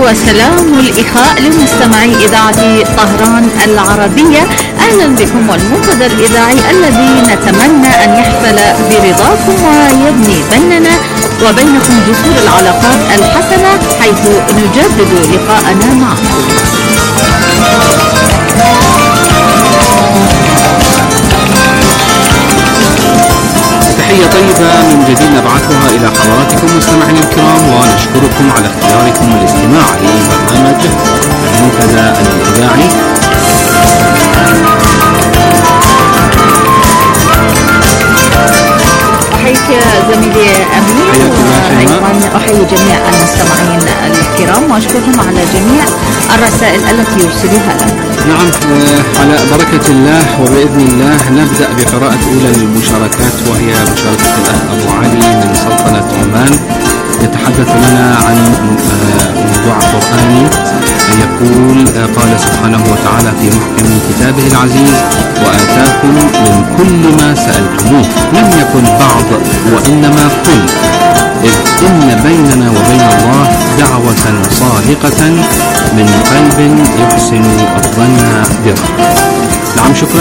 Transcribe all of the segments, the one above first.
وسلام الإخاء لمستمعي إذاعة طهران العربية. أهلا بكم والمنتدى الإذاعي الذي نتمنى أن يحفل برضاكم ويبني بيننا وبينكم جسور العلاقات الحسنة، حيث نجدد لقاءنا معكم. تحية طيبة من جديد نبعثها إلى حضراتكم مستمعينا الكرام، ونشكركم على اختياركم الاستماع لبرنامج المنتدى الإذاعي. أحييك زميلي أمين، وأيضا أحيي جميع المستمعين الكرام وأشكرهم على جميع الرسائل التي يرسلوها لنا. نعم، على بركة الله وبإذن الله نبدأ بقراءة أولى المشاركات، وهي مشاركة الأخ أبو علي من سلطنة عمان، يتحدث لنا عن موضوع قرآني يقول: قال سبحانه وتعالى في محكم كتابه العزيز: وآتاكم من كل ما سألتموه، لم يكن بعض وإنما كل، إذ إن بيننا وبين الله دعوة صادقة من قلب يحسن الظن بربه. نعم، شكرا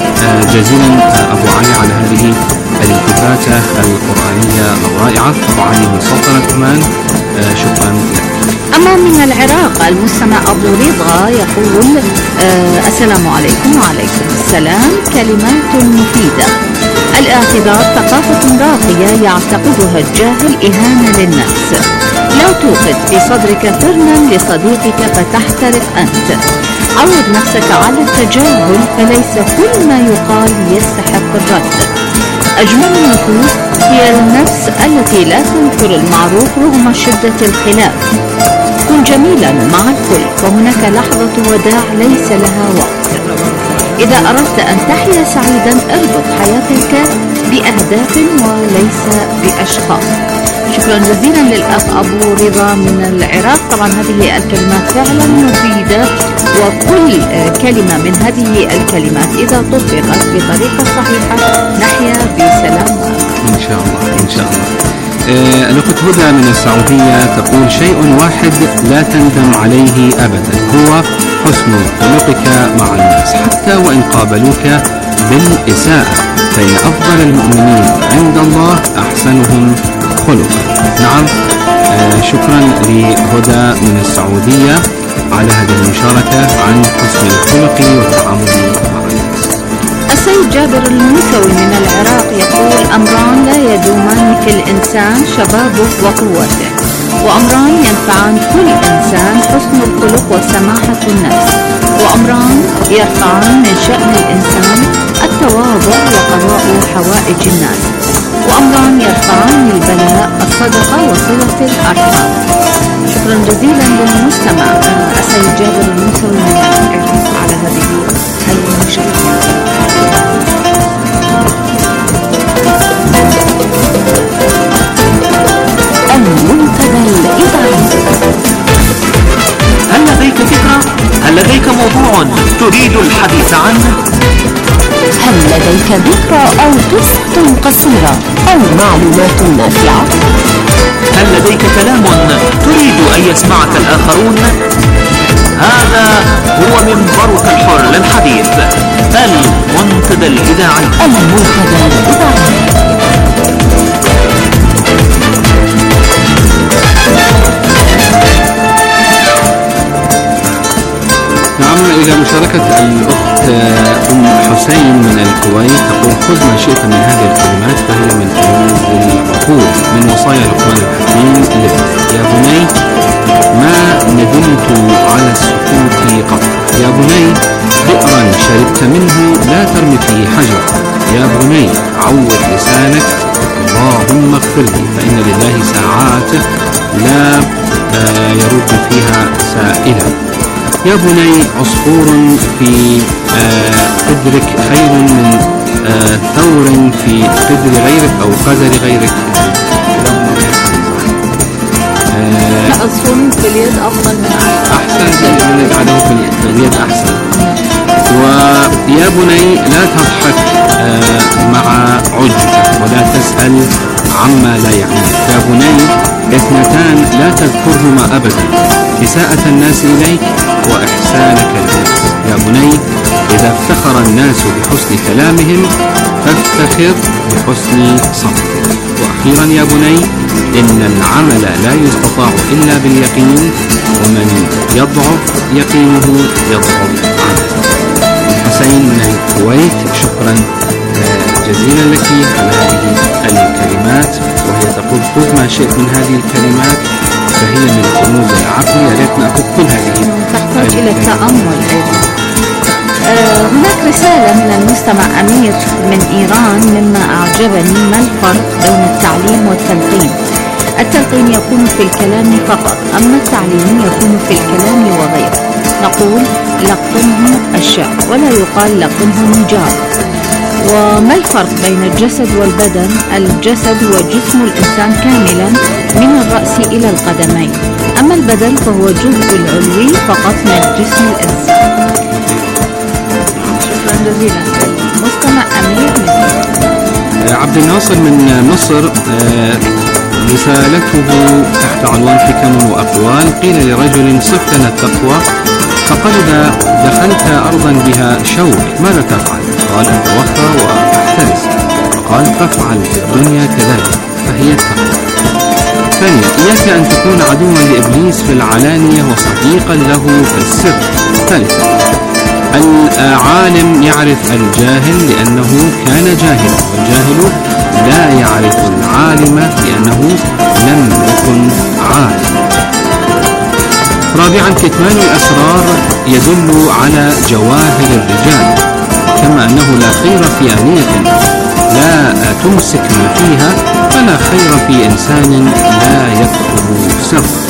جزيلا أبو علي على هذه الالتفاتة القرآنية الرائعة. أبو علي من سلطنة عمان، شكرا لك. أما من العراق المستمع أبو رضا يقول: السلام عليكم. وعليكم السلام. كلمات مفيدة. الاعتذار ثقافة راقية يعتقدها الجاهل إهانة للنفس. لا توقد في صدرك فرنا لصديقك فتحترق أنت. عود نفسك على التجاهل، فليس كل ما يقال يستحق الرد. أجمل النفوس هي النفس التي لا تنكر المعروف رغم شدة الخلاف. كن جميلا مع الكل، فهناك لحظة وداع ليس لها وقت. إذا أردت أن تحيا سعيدا اربط حياتك بأهداف وليس بأشخاص. شكرا جزيلا للأخ أبو رضا من العراق. طبعا هذه الكلمات فعلا مفيدة، وكل كلمة من هذه الكلمات إذا طبقت بطريقة صحيحة نحيا بسلام إن شاء الله إن شاء الله. الأخت هدى من السعودية تقول: شيء واحد لا تندم عليه أبدا، هو حسن خلقك مع الناس حتى وإن قابلوك بالإساءة، فإن أفضل المؤمنين عند الله أحسنهم خلقا. نعم، شكرا لهدى من السعودية على هذه المشاركة عن حسن الخلق والتعامل مع الناس. السيد جابر الموسوي من العراق يقول: أمران لا يدومان في الإنسان، شبابه وقوته، وأمران ينفعان كل إنسان: حسن الخلق وسماحة النفس. وأمران يرفعان من شأن الإنسان: التواضع وقضاء حوائج الناس. وأمران يرفعان البلاء: الصدقة وصلة الأرحام. شكرا جزيلا للمستمع السيد جابر الموسوي من العراق على هذه المشاركة. المنتدى الإذاعي. هل لديك فكرة؟ هل لديك موضوع تريد الحديث عنه؟ هل لديك ذكرى أو قصة قصيرة أو معلومات نافعة؟ هل لديك كلام تريد أن يسمعك الآخرون؟ هذا هو منبرك الحر للحديث، المنتدى الإذاعي. المنتدى الإذاعي. نعم، إلى مشاركة الأخت أم حسين من الكويت تقول: خذ ما شئت من هذه الكلمات فهي من كنوز العقول، من وصايا لقمان الحكيم لك. يا بني ما ندمت على السكوت قط، يا بني بئرا شربت منه لا ترمي فيه حجر، يا بني عود لسانك اللهم اغفر لي، فإن لله ساعات لا يرد فيها سائلا. يا بني عصفور في قدرك خير من ثور في قدر غيرك أو قدر غيرك. عصفور في اليد أفضل من أحسن من يجعله في اليد أحسن. ويا بني لا تضحك مع عجبة ولا تسأل عما لا يعنيك. يا بني اثنتان لا تذكرهما أبدا: إساءة الناس إليك وإحسانك للناس. يا بني إذا افتخر الناس بحسن كلامهم فافتخر بحسن صمتك. وأخيرا يا بني إن العمل لا يستطاع إلا باليقين، ومن يضعف يقينه يضعف عمله. حسين من الكويت، شكرا جزيلا لك على هذه الكلمات. وهي تقول: خذ ما شئت من هذه الكلمات فهي من كنوز العقل. يا ريت نأخذ كل هذه، تحتاج إلى التأمل أيضا. هناك رسالة من المستمع أمير من إيران: مما أعجبني ما الفرق بين التعليم والتلقين؟ التلقين يكون في الكلام فقط، أما التعليم يكون في الكلام وغيره. نقول لقنه الشعر ولا يقال لقنه النجار. وما الفرق بين الجسد والبدن؟ الجسد هو جسم الإنسان كاملا من الرأس إلى القدمين، أما البدن فهو الجزء العلوي فقط من جسم الإنسان. شكرا جزيلا مستمع أمير من عبد الناصر من مصر. رسالته تحت عنوان حكم وأقوال: قيل لرجل صف لنا التقوى، فقال: إذا دخلت أرضا بها شوك ماذا تفعل؟ قال: أتوخى وأحترس. فقال: فافعل في الدنيا كذلك فهي التقوى. ثانيا: إياك أن تكون عدوا لإبليس في العلانية وصديقا له في السر. ثالثا: العالم يعرف الجاهل لأنه كان جاهلا، والجاهل لا يعرف العالم لأنه لم يكن عالما. رابعا: كتمان الأسرار يدل على جواهر الرجال، كما أنه لا خير في آنية لا تمسك ما فيها، فلا خير في إنسان لا يكتب سرا.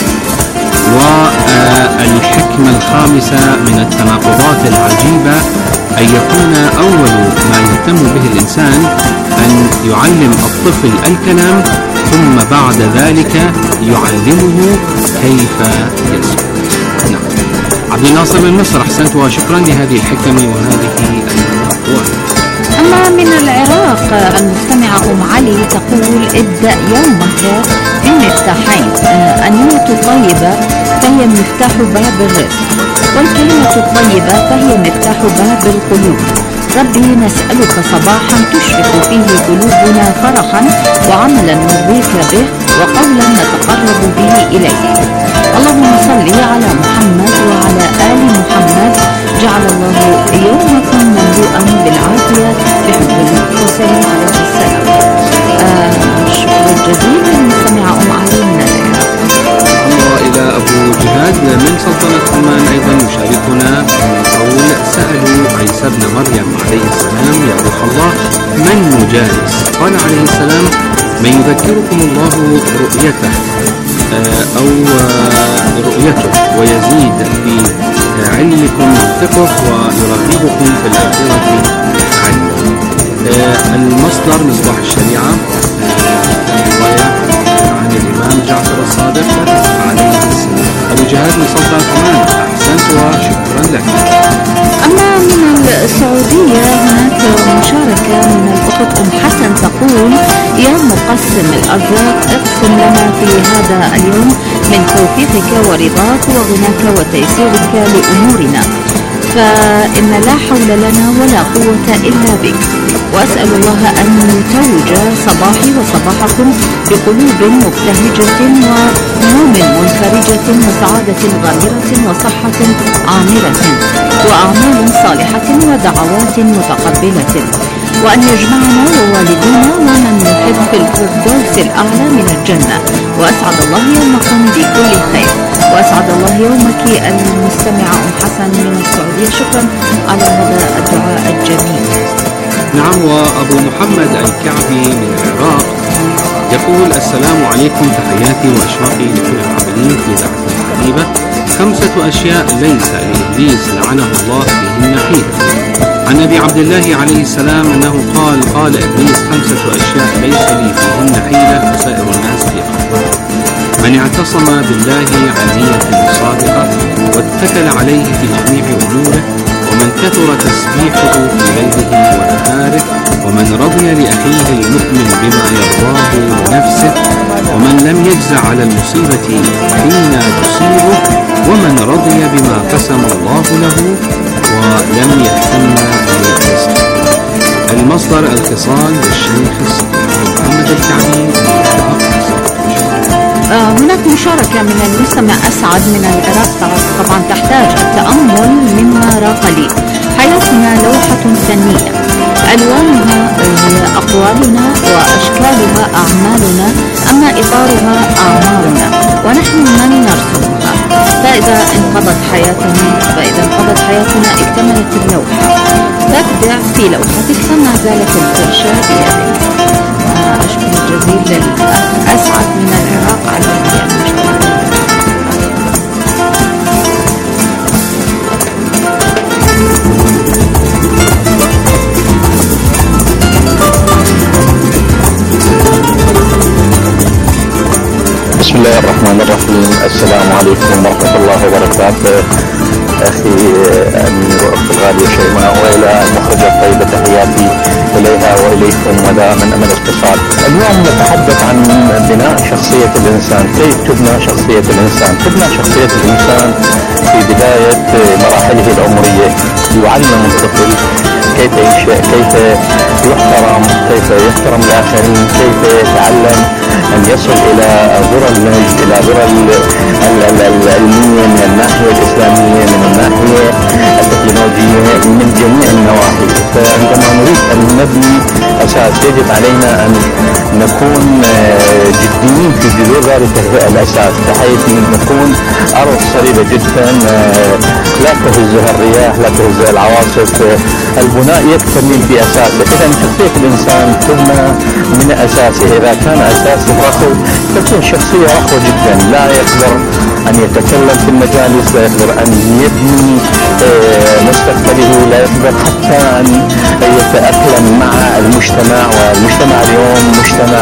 والحكمة الخامسة من التناقضات العجيبة أن يكون أول ما يهتم به الإنسان أن يعلم الطفل الكلام، ثم بعد ذلك يعلمه كيف يسكت. نعم. عبد الناصر من مصر، أحسنت وشكرا لهذه الحكم وهذه الأقوال. أما من العراق المستمعة علي تقول: ابدأ يومك بمفتاحين، النية الطيبة فهي مفتاح باب الرزق، والكلمة الطيبة فهي مفتاح باب القلوب. ربي نسألك صباحا تشرق فيه قلوبنا فرحا، وعملا نرضيك به، وقولا نتقرب به إليك. اللهم صل على محمد وعلى آل محمد. جعل الله يومكم مملوءا بالعافية بحب الحسين عليه السلام. شكرا جزيلا مستمعة علي من العراق. إلى أبو جهاد من سلطنة عمان أيضا يشاركنا قول: سألوا عيسى بن مريم عليه السلام: يا روح الله من مجالس؟ قال عليه السلام: من يذكركم الله رؤيته أو رؤيته ويزيد في علمكم منطقه ويرغبكم في الآخرة علما. المصدر مصباح الشريعة، رواية عن الإمام جعفر الصادق عليه السلام. أبو جهاد من سلطنة عمان، أحسنت وشكرا لك. أما من السعودية هناك مشاركة من الأخت أم حسن تقول: يا مقسم الأرزاق اقسم لنا في هذا اليوم من توفيقك ورضاك وغناك وتيسيرك لأمورنا، فإن لا حول لنا ولا قوة إلا بك. وأسأل الله أن يتوج صباحي وصباحكم بقلوب مبتهجة ونوم منفرجة وسعادة غامرة وصحة عامرة وأعمال صالحة ودعوات متقبلة، وأن يجمعنا ووالدينا ومن يحب في الفردوس الأعلى من الجنة. وأسعد الله يومكم بكل خير، وأسعد الله يومك المستمعة أم حسن من السعودية. شكرا على هذا الدعاء الجميل. نعم. وأبو محمد الكعبي من العراق يقول: السلام عليكم، تحياتي وأشواقي لكل العاملين في دعوة الحبيبة. 5 أشياء ليس لإبليس لعنه الله فيهن حيلة. عن أبي عبد الله عليه السلام أنه قال إبليس: 5 أشياء ليس لي فيهن حيلة وسائر الناس في خطوة: من اعتصم بالله عن نية صادقة واتكل عليه في جميع أموره، ومن كثر تسبيحه في ليله ونهاره، ومن رضي لأخيه المؤمن بما يرضاه لنفسه، ومن لم يجزع على المصيبة حين تصيبه، ومن رضي بما قسم الله له ولم يهتم بالرزق. المصدر الخصال للشيخ الصديق محمد الكعبي. هناك مشاركة من المستمع أسعد من العراق، طبعا تحتاج التأمل مما راق لي. حياتنا لوحة فنية، ألوانها هي أقوالنا وأشكالها أعمالنا، أما إطارها أعمارنا ونحن من نرسمها. فإذا انقضت حياتنا اكتملت اللوحة. تبدع في لوحتك فما زالت الفرشة بيدك. أشكر جزيل للأخ أسعد من العراق على هذه المشاركة. بسم الله الرحمن الرحيم. السلام عليكم ورحمة الله وبركاته. أخي أمير وأختي الغالية شيماء، وإلى المخرجة الطيبة تحياتي إليها وإليكم ودائما أمل اتصال. اليوم نتحدث عن بناء شخصية الإنسان. كيف تبنى شخصية الإنسان؟ تبنى شخصية الإنسان في بداية مراحله العمرية. يعلم الطفل كيف ينشأ، كيف يحترم، كيف يحترم الآخرين، كيف يتعلم أن يصل إلى ذرى المجد، إلى ذرى العلمية من الناحية الإسلامية، من الناحية التكنولوجية، من جميع النواحي. فعندما نريد أن نبني أساس يجب علينا أن نكون جديين في جذور ذلك الأساس، بحيث نكون أرض صلبة جدا لا تهزها الرياح، لا تهزها العواصف. البناء يكتمل في أساسه. إذا شخصية الإنسان تبنى من أساسه. إذا كان أساسه رخو تكون شخصية رخوة جدا، لا يقدر أن يتكلم في المجالس، لا يقدر أن يبني مستقبله، لا يقدر حتى أن يتأقلم مع المجتمع. والمجتمع اليوم مجتمع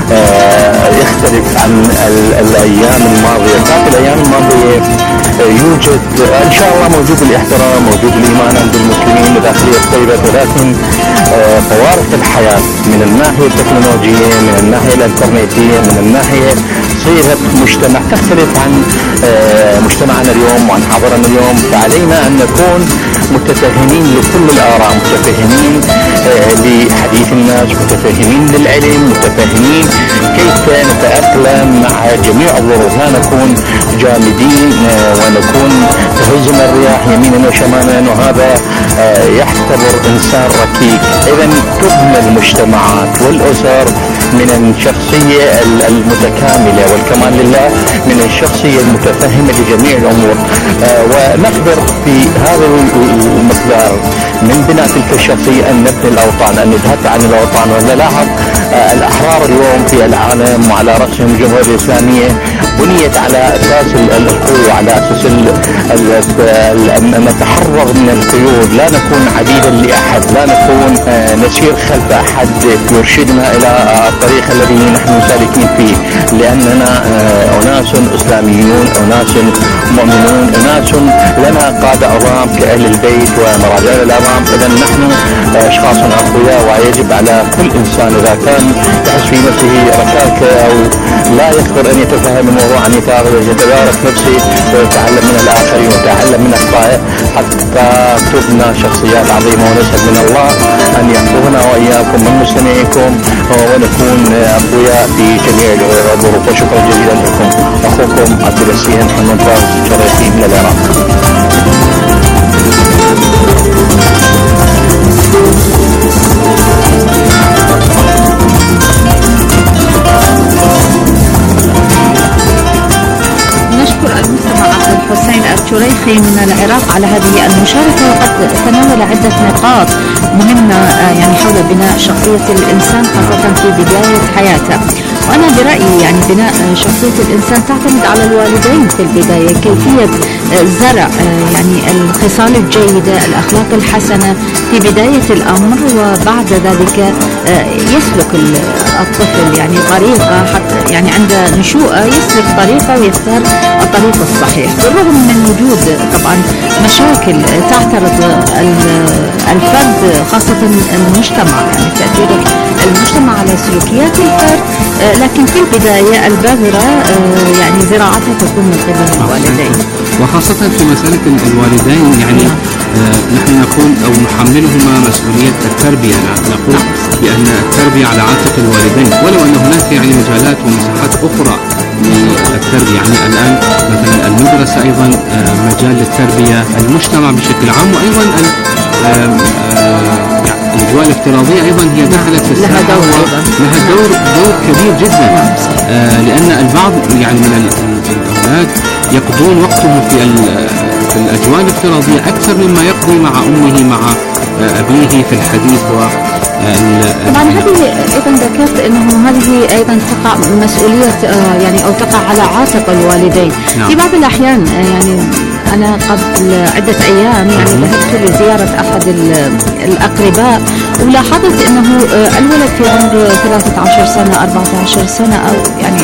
يختلف عن الأيام الماضية. كانت الأيام الماضية يوجد إن شاء الله موجود الاحترام، موجود الإيمان عند المسلمين، الداخلية الطيبة، ولكن فوارق الحياة من الناحية التكنولوجية، من الناحية الانترنتية، من الناحية صيغة مجتمع تختلف عن مجتمعنا اليوم وعن حاضرنا اليوم. فعلينا أن نكون متفهمين لكل الآراء، متفهمين لحديث الناس، متفهمين للعلم، متفهمين كيف نتأقلم مع جميع الظروف، لا نكون جامدين ونكون تهزنا الرياح يمينا وشمالا، وهذا يعتبر إنسان ركيك. إذا تبنى المجتمعات والأسر من الشخصية المتكاملة والكمال لله، من الشخصية المتفهمة لجميع الأمور، ونقدر في هذا المقدار من بناء تلك الشخصية أن نبني الأوطان، أن نتهدى عن الأوطان. ونلاحظ الأحرار اليوم في العالم وعلى رأسهم الجمهورية الإسلامية بنيت على أساس القوة، على أساس أن نتحرر من القيود، لا نكون عبيدا لأحد، لا نكون نسير خلف أحد يرشدنا إلى الطريق الذي نحن سالكين فيه، لأننا أناس إسلاميون، أناس مؤمنون، أناس لنا قادة عظام كأهل البيت ومراجعنا العظام. إذا نحن أشخاص أقوياء، ويجب على كل إنسان إذا كان يحس في نفسه ركاكة أو لا يقدر أن يتفهم الموضوع عن يتدارك نفسه ويتعلم من الآخرين ويتعلم من أخطائه حتى تبنى شخصيات عظيمة. ونسأل من الله أن يحفظنا وإياكم من مستمعيكم ونكون أقوياء في جميع الظروف. وشكرا جزيلا لكم. أخوكم عبد الوسيم حمد فاز شريفي من العراق. نشكر المستمع عبد الحسين الشريخي من العراق على هذه المشاركة، وقد تناول عدة نقاط مهمة يعني حول بناء شخصية الإنسان خاصة في بداية حياته. وأنا برأيي يعني بناء شخصية الإنسان تعتمد على الوالدين في البداية، كيفية زرع يعني الخصال الجيدة، الأخلاق الحسنة في بداية الأمر، وبعد ذلك يسلك الطفل يعني طريقة، حتى يعني عند نشوءه يسلك طريقة ويختار الطريق الصحيح. بالرغم بالرغم من وجود طبعا مشاكل تعترض الفرد، خاصة المجتمع، يعني تأثير المجتمع على سلوكيات الفرد، لكن في البداية البذرة يعني زراعتها تكون من قبل الوالدين، وخاصة في مسألة الوالدين. يعني نحن نقول أو نحملهما مسؤولية التربية، نقول بأن التربية على عاتق الوالدين، ولو أن هناك يعني مجالات ومساحات أخرى للتربية. يعني الآن مثلا المدرسة أيضا مجال للتربية، المجتمع بشكل عام، وأيضا الأجواء الافتراضية أيضا هي دخلت في الساحة لها دور كبير جدا. لأن البعض يعني من الأولاد يقضون وقتهم في الأجواء الافتراضية أكثر مما يقضي مع أمه مع أبيه في الحديث طبعا هذه أيضا ذكرت أنه هذه أيضا تقع مسؤولية يعني أو تقع على عاتق الوالدين. نعم. في بعض الأحيان يعني أنا قبل عدة أيام يعني ذهبت لزيارة أحد الأقرباء، ولاحظت أنه الولد في عمر 13 سنة 14 سنة أو يعني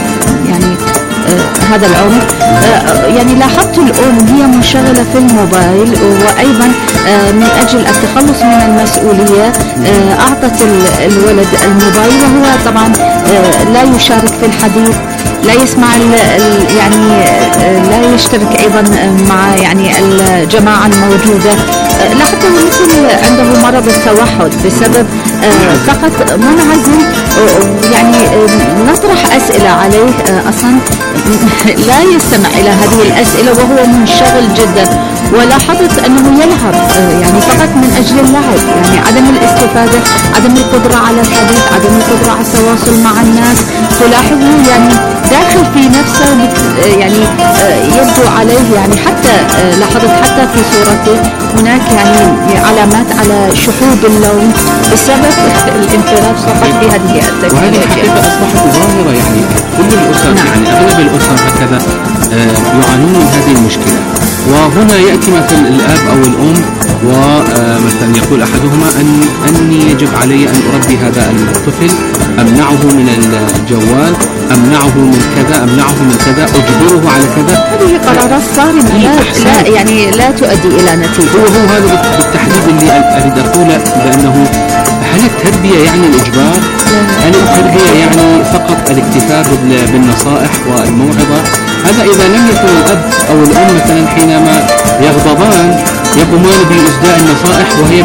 هذا العمر، يعني لاحظت الأم هي منشغلة في الموبايل، وأيضا من أجل التخلص من المسؤولية أعطت الولد الموبايل، وهو طبعا لا يشارك في الحديث، لا يسمع يعني لا يشترك أيضا مع يعني الجماعة الموجودة. لاحظته مثل عنده مرض التوحد بسبب فقط منعزل، يعني نطرح أسئلة عليه أصلا لا يستمع إلى هذه الأسئلة وهو منشغل جدا، ولاحظت أنه يلعب يعني فقط من أجل اللعب، يعني عدم الاستفادة، عدم القدرة على الحديث، عدم القدرة على التواصل مع الناس. تلاحظه يعني داخل في نفسه يعني يبدو عليه يعني حتى لاحظت حتى في صورته هناك يعني علامات على شحوب اللون بسبب الانفراد فقط في هذه التكنولوجيا. وهذه الحقيقة أصبحت ظاهرة، يعني كل الأسر يعني أغلب الأسر هكذا يعانون من هذه المشكلة. وهنا يأتي مثلا الأب أو الأم ومثلا يقول أحدهما أني يجب علي أن أربي هذا الطفل، أمنعه من الجوال، أمنعه من كذا، أمنعه من كذا، أجبره على كذا. هذه قرارات صارمة لا يعني لا تؤدي إلى نتيجة. هو هذا بالتحديد اللي أريد أقوله، بأنه هل التربية يعني الإجبار؟ هل التربية يعني فقط الاكتفاء بالنصائح والموعظة؟ هذا إذا لم يكن الأب أو الأم مثلا حينما يغضبان يقومان بإصداء النصائح وهي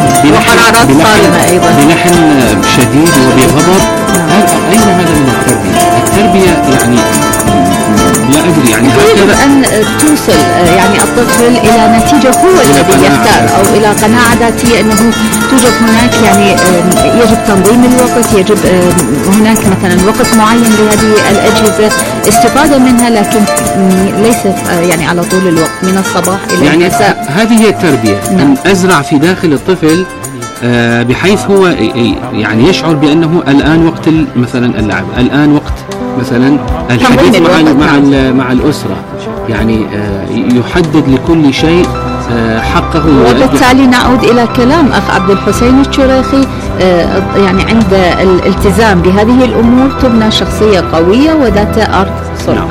بلحن شديد وبغضب. أين هذا من التربية؟ التربية يعني لا أدري، يعني يجب أن توصل يعني الطفل إلى نتيجة هو الذي يختار، أو إلى قناعة ذاتية أنه توجد هناك يعني يجب تنظيم الوقت، يجب هناك مثلا وقت معين لهذه الأجهزة استفادة منها، لكن ليست يعني على طول الوقت من الصباح إلى يعني المساء. هذه هي التربية. أن أزرع في داخل الطفل بحيث هو يعني يشعر بأنه الآن وقت مثلا اللعب، الآن وقت مثلا الحديث مع الأسرة، يعني يحدد لكل شيء حقه. وبالتالي نعود إلى كلام أخ عبد الحسين الشريخي، يعني عند الالتزام بهذه الأمور تبنى شخصية قوية وذات أرض صلبة.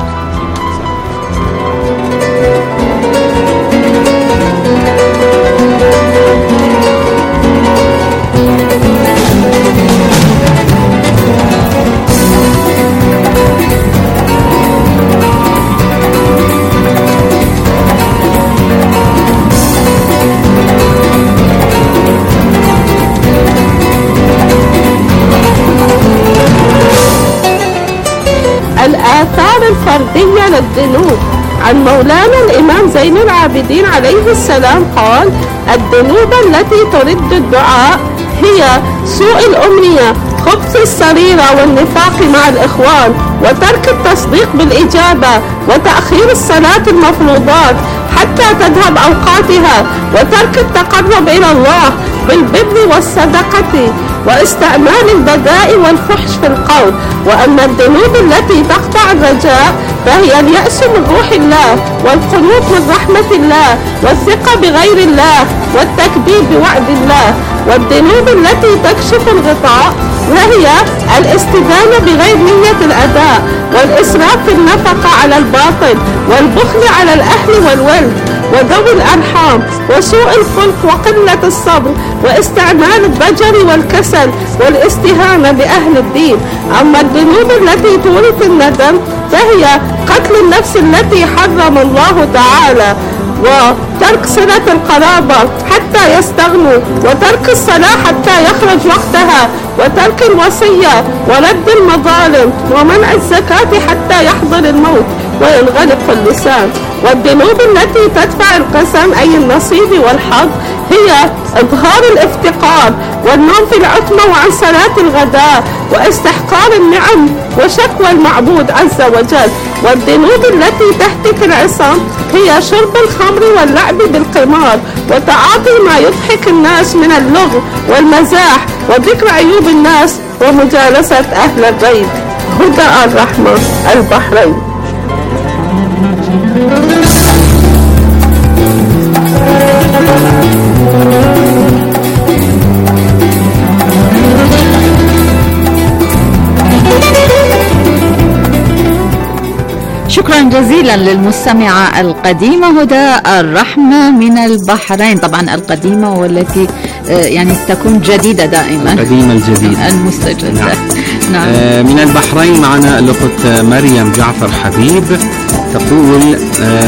الآثار الفردية للذنوب. عن مولانا الإمام زين العابدين عليه السلام قال: الذنوب التي ترد الدعاء هي سوء الأمنية، خبث السريرة والنفاق مع الإخوان، وترك التصديق بالإجابة، وتأخير الصلاة المفروضات حتى تذهب أوقاتها، وترك التقرب إلى الله بالبر والصدقة، واستعمال البذاء والفحش في القول. وأما الذنوب التي تقطع الرجاء فهي اليأس من روح الله، والقنوط من رحمة الله، والثقة بغير الله، والتكذيب بوعد الله. والذنوب التي تكشف الغطاء وهي الاستدانة بغير نية الأداء، والإسراف في النفقة على الباطل، والبخل على الأهل والولد وذوي الأرحام، وسوء الخلق وقلة الصبر، واستعمال الضجر والكسل، والاستهانة بأهل الدين. أما الذنوب التي تورث الندم فهي قتل النفس التي حرم الله تعالى، وترك صلة القرابة حتى يستغنوا، وترك الصلاة حتى يخرج وقتها، وترك الوصية، ورد المظالم، ومنع الزكاة حتى يحضر الموت وينغلق اللسان. والذنوب التي تدفع القسم أي النصيب والحظ هي إظهار الافتقار، والنوم في العتمة وعن صلاة الغداء، واستحقار النعم، وشكوى المعبود عز وجل. والذنوب التي تهتك العصام هي شرب الخمر واللعب بالقمار، وتعاطي ما يضحك الناس من اللغو والمزاح، وذكر عيوب الناس، ومجالسة أهل الغيب. هدى الرحمة، البحرين. شكرا جزيلا للمستمعة القديمة هدى الرحمة من البحرين. طبعا القديمة والتي يعني تكون جديدة دائما، القديمة الجديدة المستجدة. نعم. من البحرين معنا الأخت مريم جعفر حبيب تقول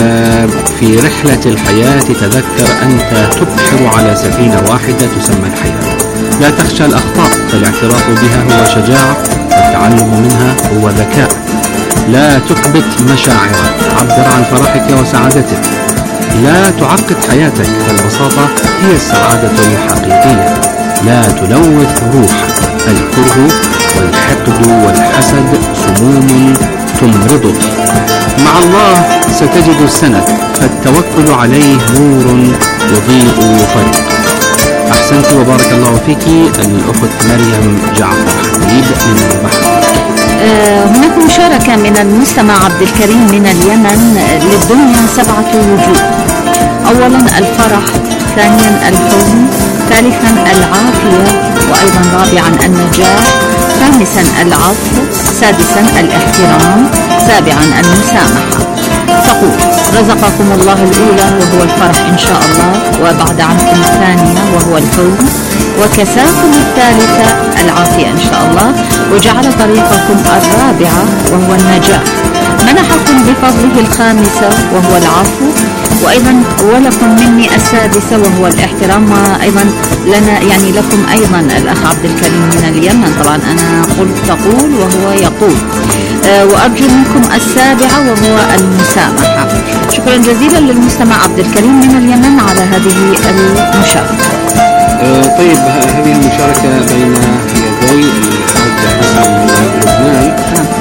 في رحلة الحياة تذكر أنت تبحر على سفينة واحدة تسمى الحياة، لا تخشى الأخطاء فالاعتراف بها هو شجاعة، والتعلم منها هو ذكاء. لا تكبت مشاعرك، عبر عن فرحك وسعادتك. لا تعقد حياتك، فالبساطة هي السعادة الحقيقية. لا تلوث روحك، الكره والحقد والحسد سموم تمرضك. مع الله ستجد السند، فالتوكل عليه نور يضيء طريق. أحسنت وبارك الله فيك الأخت مريم جعفر حبيب من البحر. هناك مشاركة من المستمع عبد الكريم من اليمن. للدنيا 7 وجوه: أولا الفرح، ثانيا الحزن، ثالثا العافية، وأيضا رابعا النجاح، خامسا العفو، سادسا الاحترام، سابعا المسامحة. تقول: رزقكم الله الأولى وهو الفرح إن شاء الله، وبعد عنكم الثانية وهو الحزن، وكساكم الثالثة العافية إن شاء الله، وجعل طريقكم الرابعة وهو النجاح، منحكم بفضله الخامسة وهو العفو، وأيضا ولكم مني السادسة وهو الاحترام. وأيضا لنا يعني لكم أيضا الأخ عبد الكريم من اليمن. طبعا أنا قلت تقول وهو يقول. وأرجو منكم السابعة وهو المسامحة. شكرا جزيلا للمستمع عبد الكريم من اليمن على هذه المشاركة. طيب، هذه المشاركة بين يدي الحاج حسن من لبنان،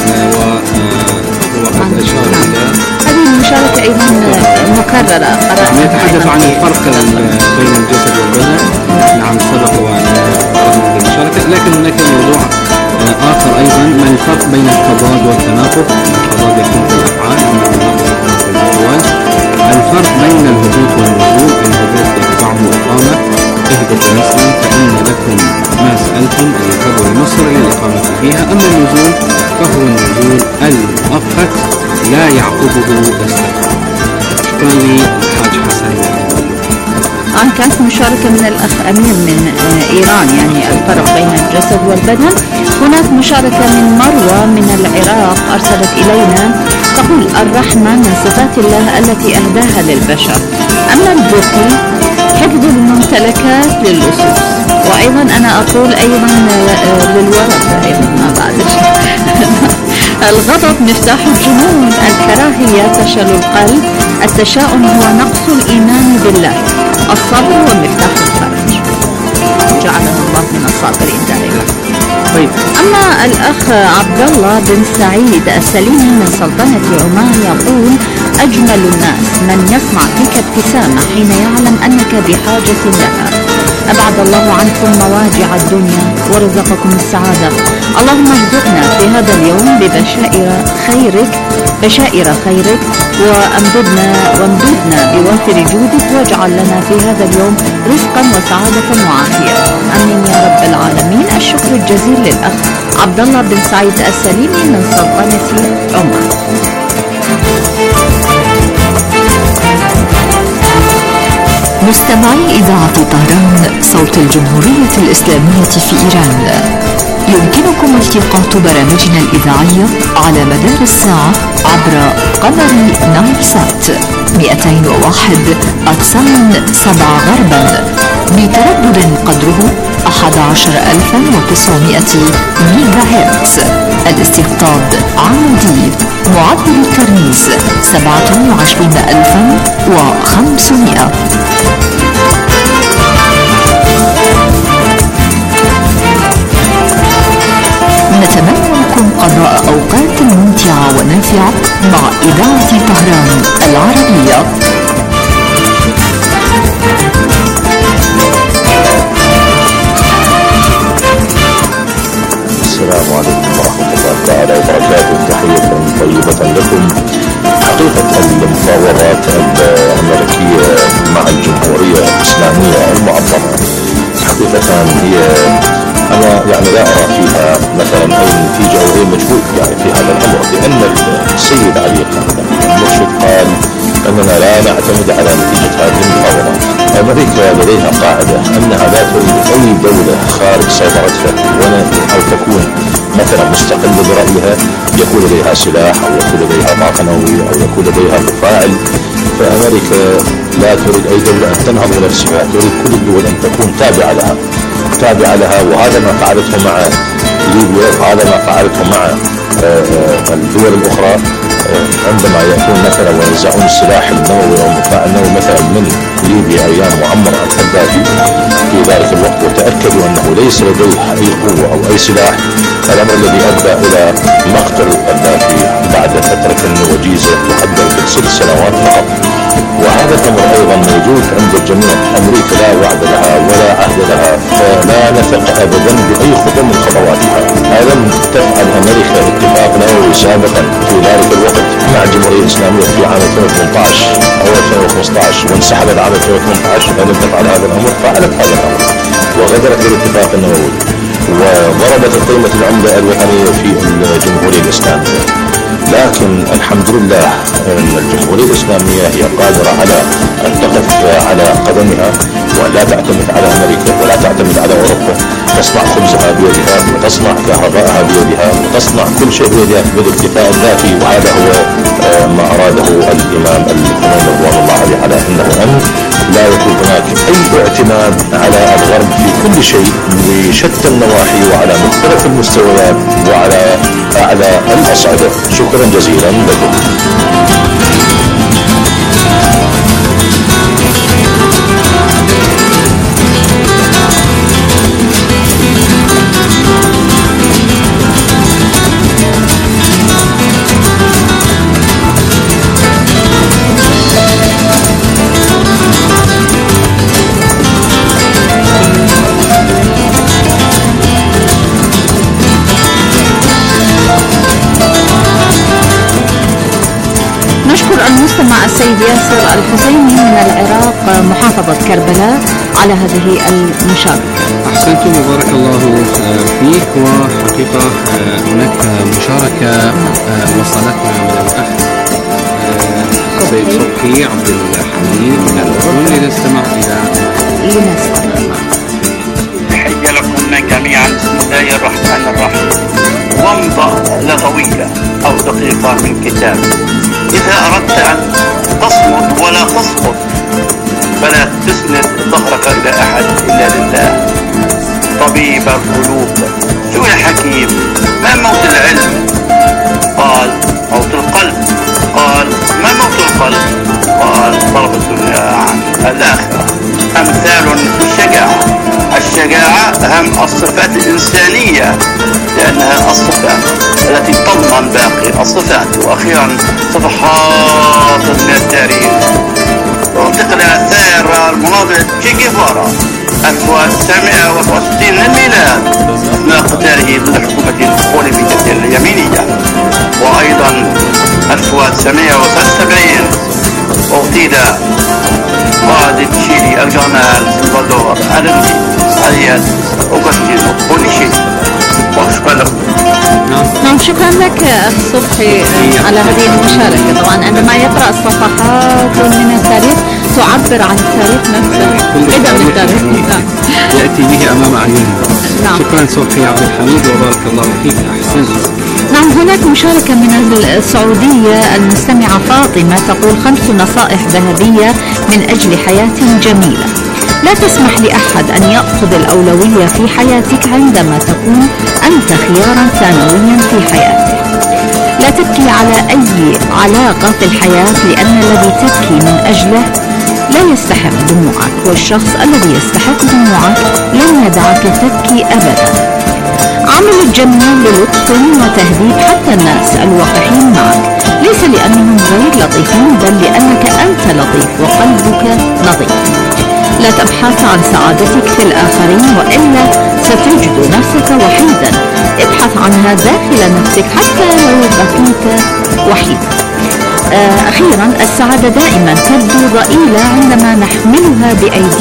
وهو قد أشار إلى هذه المشاركة أيضا مكررة. يتحدث عن الفرق بين الجسد والبدن. نعم، سبق وأنا قرأنا هذه المشاركة، لكن هناك موضوع آخر أيضا: ما الفرق بين التضاد والتناقض؟ التضاد يكون في الأفعال، أما التناقض يكون في الأقوال. الفرق بين الهبوط والنزول: الهبوط يتبعه إقامة، اهبط مسلم فإن لكم ما سألتم، أي قبل مصر إلى الإقامة فيها. أما النزول فهو النزول المؤقت لا يعقبه استقرار. شكرا للحاج حسن. كانت مشاركة من الأخ أمير من إيران، يعني الفرق بين الجسد والبدن. هناك مشاركة من مروة من العراق أرسلت إلينا تقول: الرحمة من صفات الله التي أهداها للبشر، أما البخل حفظ الممتلكات للأسس. وأيضا أنا أقول أيضا للورثة أيضا ما بعد الغضب مفتاح الجنون، الكراهية فشل القلب، التشاؤم هو نقص الإيمان بالله، الصبر هو مفتاح الفرج. جعلنا الله من الصابرين دائما. طيب. أما الأخ عبد الله بن سعيد السليمي من سلطنة عمان يقول: أجمل الناس من يصنع فيك ابتسامة حين يعلم أنك بحاجة لها. أبعد الله عنكم مواجع الدنيا ورزقكم السعادة. اللهم ارزقنا في هذا اليوم ببشائر خيرك وامددنا بوفر موافر جودك، واجعل لنا في هذا اليوم رزقا وسعادة وعافية، آمين يا رب العالمين. الشكر الجزيل للأخ عبد الله بن سعيد السليمي من سلطنة عمان. مستمعي إذاعة طهران صوت الجمهورية الإسلامية في إيران، يمكنكم التقاط برامجنا الإذاعية على مدار الساعة عبر قمر نايل سات 201 أتسان 7 غربا بتردد قدره 11900 ميجا هرتز. الاستقطاب عمودي، معدل الترميز 27500. نتمنى لكم قضاء أوقات ممتعة ونافعة مع إذاعة طهران العربية. السلام عليكم ورحمة الله تعالى وبركاته. تحية طيبة لكم. حقيقة المفاوضات الأمريكية مع الجمهورية الإسلامية المعظمة حقيقة هي أنا لا أرى فيها مثلا أي نتيجة أو أي مجهود في هذا الأمر، لأن السيد علي قاعدة المرشد قال أننا لا نعتمد على نتيجة هذه المفاوضات. أمريكا لديها قاعدة أنها لا تريد أي دولة خارج سيطرتها أو تكون مثلا مستقلة برأيها، يكون لديها سلاح أو يكون لديها طاقة نووية أو يكون لديها مفاعل. فأمريكا لا تريد أي دولة أن تنهض بنفسها، تريد كل الدول أن تكون تابعة لها، وهذا ما فعلته مع ليبيا، وهذا ما فعلته مع الدول الأخرى. عندما يكون مثلا وينزعون السلاح النووي أو المفاعل النووي مثلا من ليبيا أيام معمر القذافي في ذلك الوقت، وتأكدوا أنه ليس لديه أي قوة أو أي سلاح، الأمر الذي أدى إلى مقتل القذافي بعد فترة وجيزة تقدر ب6 سنوات فقط. وهذا الأمر أيضا موجود عند الجميع. أمريكا لا وعد لها ولا عهد لها، فلا نثق أبدا بأي خطوة من خطواتها. ألم تفعل أمريكا اتفاق نووي سابقا في ذلك الوقت مع الجمهورية الإسلامية في عام 2018 أو 2015 وانسحبت عام 2018؟ فلم تفعل هذا الأمر، فعلت هذا الأمر وغدرت بالاتفاق النووي وضربت قيمة العملة الوطنية في الجمهورية الإسلامية. لكن الحمد لله أن الجمهورية الإسلامية هي قادرة على أن تقف على قدمها ولا تعتمد على أمريكا ولا تعتمد على أوروبا. تصنع خبزها بيدها وتصنع كهربائها بيدها وتصنع كل شيء بيدها بالاكتفاء الذاتي، وهذا هو ما أراده الإمام الخميني رضوان الله عليه، على أنه لا يكون هناك أي اعتماد على الغرب في كل شيء بشتى النواحي وعلى مختلف المستويات وعلى أعلى الأصعدة. شكرا جزيلا لكم. المستمع السيد ياسر الحسيني من العراق محافظة كربلاء على هذه المشاركة. أحسنتم وبارك الله فيك. وحقيقة هناك مشاركة وصلتنا من الأخ السيد صبحي عبد الحميد من الأردن. لنستمع إلى تحية لكم جميعا. بسم الله الرحمن الرحيم. وامضى لغوية أو دقيقة من كتاب: إذا أردت أن تصمت ولا تصمت فلا تسند ظهرك إلى أحد إلا لله. طبيب القلوب سئل حكيم: ما موت العلم؟ قال: موت القلب. قال: ما موت القلب؟ قال: طلب الدنيا عن الآخرة. أمثال الشجاعة. الشجاعة أهم الصفات الإنسانية لأنها الصفات التي تضمن باقي الصفات. وأخيرا صفحات من التاريخ. وانتقل آثار المناضل تشي جيفارا 1963 للميلاد أثناء قتاله ضد الحكومة البوليفية اليمينية. وأيضا 1973 اغتيل di Chile, el Ghana, el Salvador, Argentina, Ariel, Ogastino, Bonici. نعم، شكرا لك أخ صبحي على هذه المشاركة. طبعا عندما يقرأ صفحات من التاريخ تعبر عن التاريخ نفسه، قدم التاريخ يأتي به أمام أعيننا. نعم. شكرا صبحي عبد الحميد وبارك الله فيك، أحسنت. نعم، هناك مشاركة من السعودية المستمعة فاطمة تقول 5 نصائح ذهبية من أجل حياة جميلة. لا تسمح لأحد أن يأخذ الأولوية في حياتك عندما تكون أنت خيارا ثانويا في حياتك. لا تبكي على أي علاقة في الحياة، لأن الذي تبكي من أجله لا يستحق دموعك، والشخص الذي يستحق دموعك لن يدعك تبكي أبدا. عامل الجميع بلطف وتهذيب حتى الناس الوقحين معك، ليس لأنهم غير لطيفين، بل لأنك أنت لطيف وقلبك نظيف. لا تبحث عن سعادتك في الآخرين، وإلا ستجد نفسك وحيدا. ابحث عنها داخل نفسك حتى لو بقيت وحيدا. أخيرا، السعادة دائما تبدو ضئيلة عندما نحملها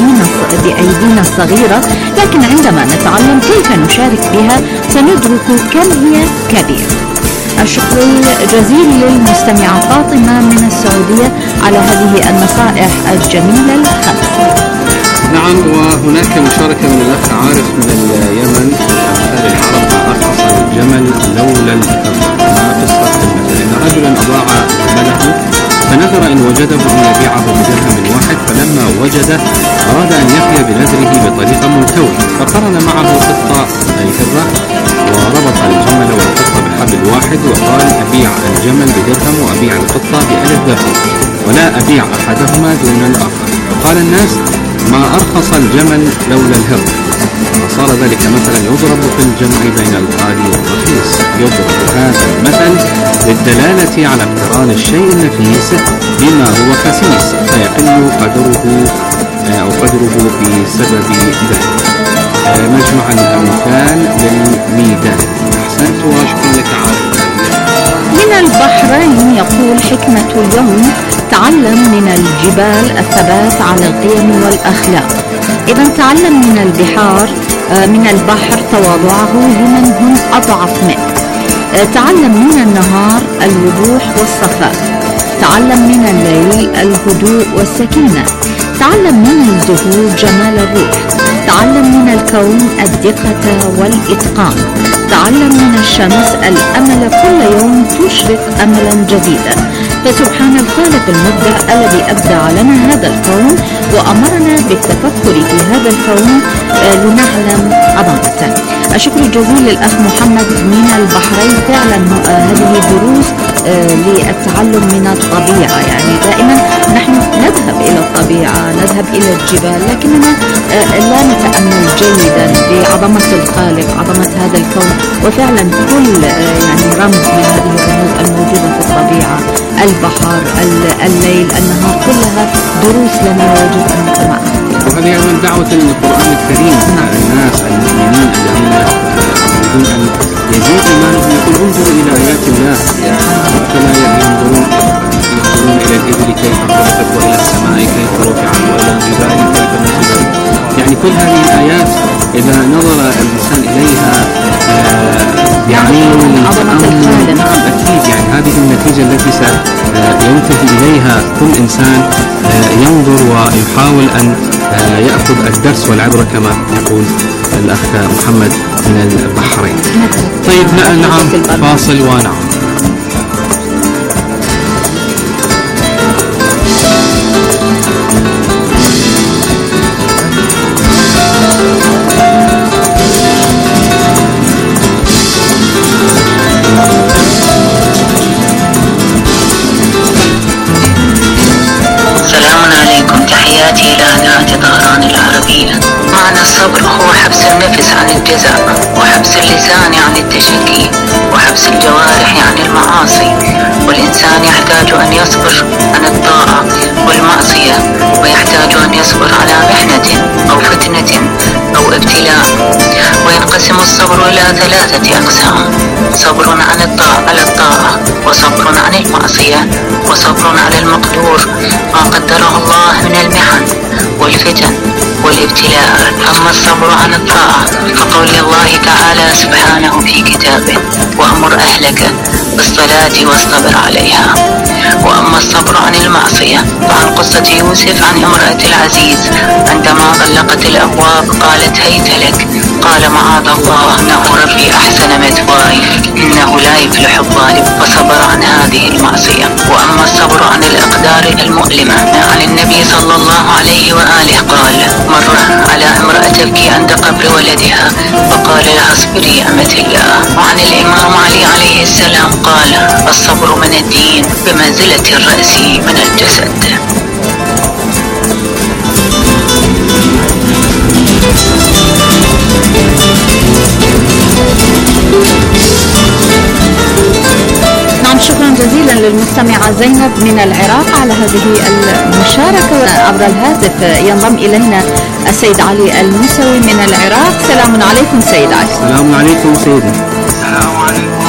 بأيدينا الصغيرة، لكن عندما نتعلم كيف نشارك بها سندرك كم هي كبيرة. الشكر الجزيل للمستمعة فاطمة من السعودية على هذه النصائح الجميلة الخمس. نعم، وهناك مشاركة من الأخ عارف من اليمن. أمثال العرب ما أرخص الجمل لولا الأب. ما قصة المثل؟ إن رجلا أضاع جمله فنذر إن وجده أن يبيعه بدرهم واحد، فلما وجده أراد أن يفي بنذره بطريقة ملتوية، فقرن معه قطة أي هرة وربط الجمل والقطة بحبل واحد، وقال: أبيع الجمل بدرهم وأبيع القطة بألف درهم، ولا أبيع أحدهما دون الآخر. فقال الناس: ما أرخص الجمل لولا الهر. فصار ذلك مثلا يضرب في الجمع بين الغالي والرخيص. يضرب هذا المثل للدلالة على اقتران الشيء النفيس بما هو خسيس، فيقل قدره بسبب ذلك. مجمع الأمثال للميدان. أحسنت وشكرا لك عارف. من البحرين يقول حكمة اليوم: تعلم من الجبال الثبات على القيم والأخلاق. إذا تعلم من البحر تواضعه لمن هم أضعف منه. تعلم من النهار الوضوح والصفاء. تعلم من الليل الهدوء والسكينة. تعلم من الزهور جمال الروح. تعلم من الكون الدقة والإتقان. تعلم من الشمس الأمل، كل يوم تشرق أملا جديدا. فسبحان الخالق المبدع الذي أبدع لنا هذا الكون وأمرنا بالتفكر في هذا الكون لنعلم عظمته. الشكر الجزيل للأخ محمد من البحرين. فعلا هذه دروس للتعلم من الطبيعة. يعني دائما نحن نذهب إلى الطبيعة، نذهب إلى الجبال، لكننا لا نتأمل جيدا بعظمة الخالق، عظمة هذا الكون. وفعلا كل رمز من هذه الرموز الموجودة في الطبيعة، البحر، الليل، النهار، كلها دروس لنا ويجب أن نتمعها. وهذه أيضا دعوة القرآن الكريم على الناس المؤمنين الذين يريدون أن يزيد إيمانهم، يقول: انظروا إلى آيات الله، فلا ينظرون إلى الإبل كيف خلقت، وإلى السماء كيف رفعت، وإلى الجبال كيف نصبت. يعني كل هذه الآيات إذا نظر الإنسان إليها يعني عظمة الخالق. نعم أكيد، يعني هذه النتيجة التي سينتهي إليها كل إنسان ينظر ويحاول أن يأخذ الدرس والعبرة كما يقول الأخ محمد من البحرين. طيب نعم، فاصل ونعم. تحياتي إلى إذاعة طهران العربية. معنى الصبر هو حبس النفس عن الجزاء، وحبس اللسان عن التشكي، وحبس الجوارح عن المعاصي. والإنسان يحتاج أن يصبر عن الطاعة والمعصية، ويحتاج أن يصبر على محنة أو فتنة أو ابتلاء. وينقسم الصبر إلى 3 أقسام: صبر على الطاعة، وصبر عن المعصية، وصبر على المقدور ما قدره الله من المحن، والفتن والابتلاءات. أما الصبر عن الطاعة فقول الله تعالى سبحانه في كتابه: وأمر أهلك بالصلاة واصطبر عليها. وأما الصبر عن المعصية فعن قصة يوسف عن امرأة العزيز عندما غلقت الأبواب قالت: هيت لك، قال: معاذ الله، إنه ربي أحسن مثواي إنه لا يفلح الظالم، وصبر عن هذه المعصية. وأما الصبر عن الأقدار المؤلمة عن النبي صلى الله عليه وآله قال: مر على امرأة تبكي عند قبر ولدها فقال لها: اصبري يا أمة الله. وعن الإمام علي عليه السلام قال: الصبر من الدين بمنزلة الرأس من الجسد. نعم، شكرا جزيلا للمستمعة زينب من العراق على هذه المشاركة عبر الهاتف. ينضم إلينا السيد علي الموسوي من العراق. سلام عليكم سيد علي. السلام عليكم سيدي. السلام عليكم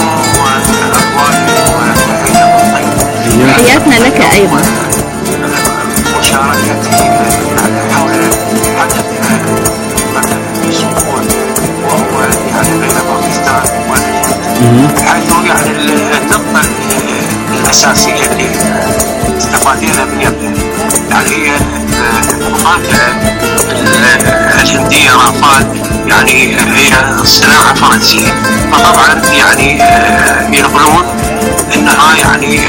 تحياتنا لك أيضا. مشاركتي حول حدث قبل أسبوع وهو يعني بين باكستان والهند، حيث يعني النقطة الأساسية اللي استفادينا منها يعني هي المقاتلة الهندية رافال، يعني هي صناعة فرنسية، فطبعا يعني يقولون انها يعني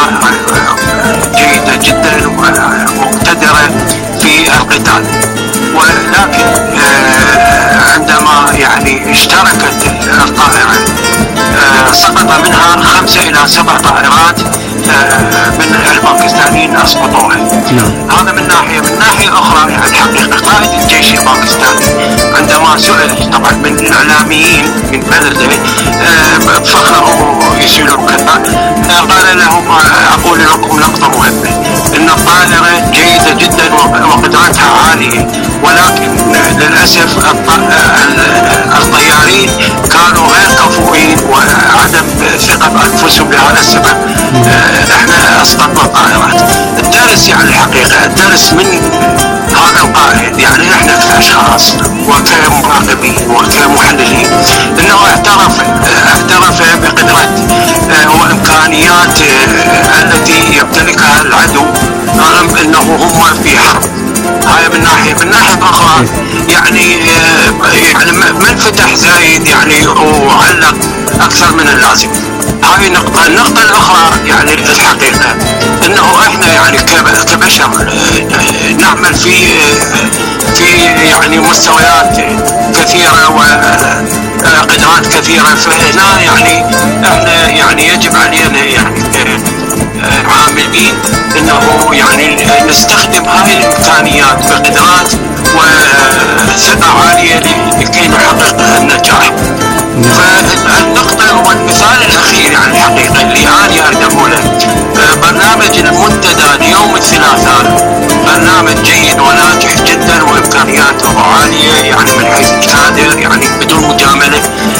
جيدة جدا ومقتدرة في القتال، ولكن عندما يعني اشتركت الطائرة سقط منها 5 إلى 7 طائرات من الباكستانيين اسقطوها. هذا من ناحية. من ناحية اخرى يعني الحقيقة قائد الجيش الباكستاني عندما سئل طبعا من الاعلاميين من بلده فخروا يسألوا كذا، قال لهم: اقول لكم نقطة مهمة، ان الطائرة جيدة جدا وقدرتها عالية، ولكن للأسف الطيارين كانوا غير كفؤين وعدم ثقة بأنفسهم. لهذا السبب احنا اسقطنا الطائرات. الدرس يعني الحقيقة الدرس من هذا القائد، يعني احنا كأشخاص وكمراقبين وكمحللين، انه اعترف بقدرة وامكانيات التي يمتلكها العدو رغم انه هم في حرب. هاي من ناحية. من ناحية اخرى يعني من فتح زايد يعني وعلق اكثر من اللازم. هاي نقطة. النقطة الاخرى يعني الحقيقة انه احنا يعني كبشر نعمل في يعني مستويات كثيرة وقدرات كثيرة، فهنا يعني احنا يعني يجب علينا يعني عاملين انه يعني نستخدم هاي الامكانيات بقدرات وثقة عالية لكي نحقق النجاح. فالنقطة والمثال الأخير يعني الحقيقة اللي أنا أريد أقوله، برنامج المنتدى ليوم الثلاثاء برنامج جيد وناجح جدا وإمكانياته عالية، يعني من حيث الكادر يعني بدون مجاملة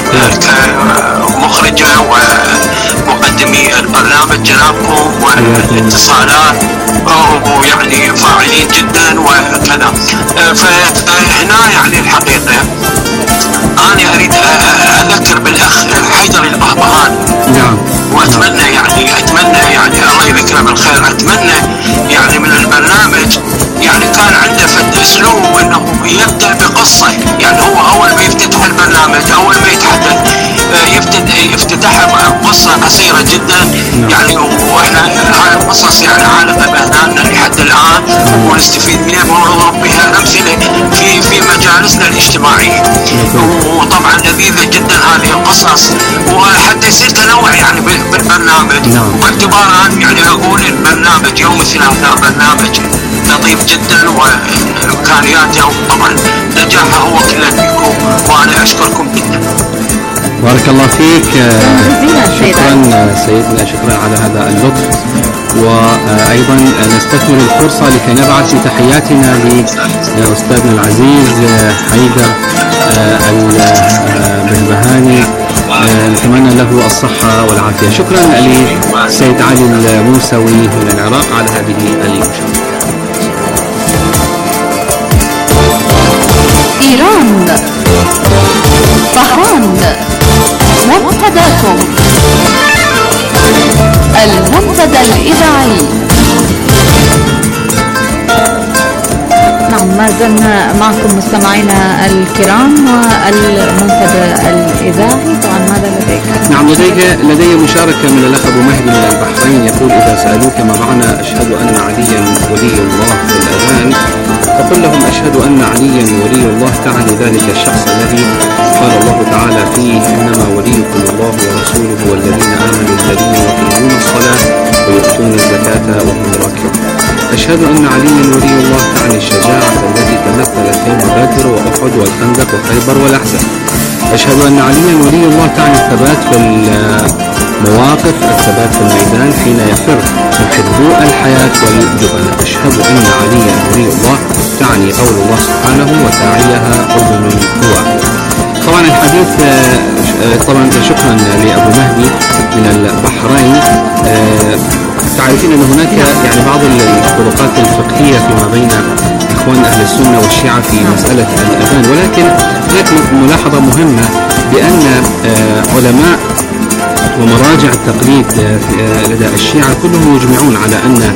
كمخرجة ومقدمي البرنامج جنابكم والاتصالات ويعني فاعلين جدا وكذا. فهنا يعني الحقيقة أنا أريد أذكر بالأخ حيدر البهبهان. وأتمنى يعني الله يذكره بالخير. أتمنى يعني من البرنامج يعني كان عنده فد أسلوب أنه يبدأ بقصة، يعني هو أول ما يفتتح البرنامج أول ما يتحدث يفتتحها بقصة قصيرة جدا، يعني وإحنا هاي القصص يعني عالقة بأذهاننا لحد الآن ونستفيد منها ونضرب بها أمثلة في مجالسنا الاجتماعية. وطبعا لذيذة جدا هذه القصص، وحتى يصير تنوع يعني بالبرنامج. واعتبارا يعني أقول البرنامج يوم الثلاثاء برنامج لطيف جدا وإمكانياته طبعا نجاحه هو كله فيكم، وأنا أشكركم جدا. بارك الله فيك. شكرا سيدنا، شكرا على هذا اللطف. وأيضا نستثمر الفرصة لكي نبعث تحياتنا لأستاذنا العزيز حيدر البهبهاني، نتمنى له الصحة والعافية. شكرا للسيد علي الموسوي من العراق على هذه المشاركة. نعم، ما زلنا معكم مستمعينا الكرام والمنتدى الإذاعي. طبعا ماذا لديك؟ نعم، لدي مشاركة من الأخ أبو مهدي من البحرين، يقول: إذا سألوك ما معنى أشهد أن عليا ولي الله في الأذان، فقل لهم أشهد أن عليا ولي الله، تعني ذلك الشخص الذي قال الله تعالى فيه: إنما وليكم الله ورسوله والذين آمنوا الذين يقيمون الصلاة ويؤتون الزكاة وهم راكعون. أشهد أن عليا ولي الله تعني الشجاعة التي تمثلت يوم بدر وأحد والخندق وخيبر والأحزاب. أشهد أن عليا ولي الله تعني الثبات في المواقف، الثبات في الميدان حين يفر محبو الحياة والجبناء. أشهد أن عليا ولي الله تعني قول الله سبحانه: وتعيها أذن واحدة. طبعا الحديث طبعا شكرا لأبو مهدي من البحرين. تعرفين أن هناك يعني بعض الفروقات الفقهية فيما بين إخوان أهل السنة والشيعة في مسألة الأذان، ولكن هناك ملاحظة مهمة بأن علماء ومراجع التقليد لدى الشيعة كلهم يجمعون على أن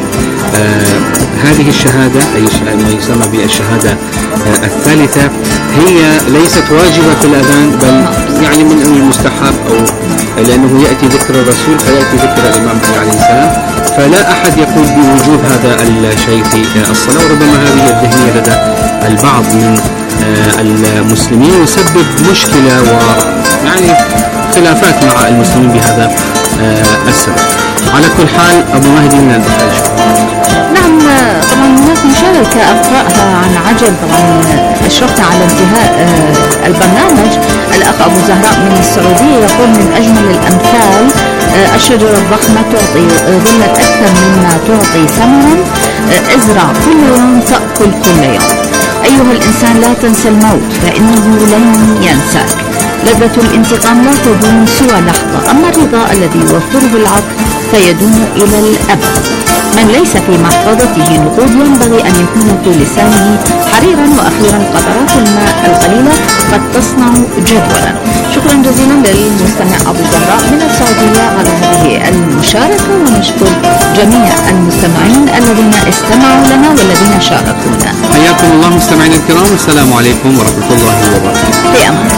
هذه الشهادة، أي ما يسمى بالشهادة الثالثة، هي ليست واجبة في الأذان، بل يعني من المستحب، أو لأنه يأتي ذكر الرسول فيأتي ذكر الإمام عليه السلام، فلا أحد يقول بوجوب هذا الشيء في الصلاة. وربما هذه الذهنية لدى البعض من المسلمين يسبب مشكلة ويعني خلافات مع المسلمين بهذا السبب. على كل حال أبو مهدي من البحرين. نعم، طبعا هناك مشاركة أقرأها عن عجل. طبعا أشرفنا على انتهاء البرنامج. الأخ أبو زهراء من السعودية يقول: من أجمل الأمثال الشجرة الضخمة تعطي ظلا أكثر مما تعطي ثمرا. ازرع كل يوم تأكل كل يوم. أيها الإنسان لا تنسى الموت فإنه لن ينساك. لذة الانتقام لا تدوم سوى لحظة، أما الرضا الذي يوفره العقل فيدوم إلى الأبد. من ليس في محفظته نقود ينبغي أن يكون في لسانه حريرا. وأخيرا قطرات الماء القليلة قد تصنع جدولا. شكرا جزيلا للمستمع أبو زهراء من السعودية على هذه المشاركة، ونشكر جميع المستمعين الذين استمعوا لنا والذين شاركونا. حياكم الله مستمعينا الكرام، السلام عليكم ورحمة الله وبركاته. في أمان.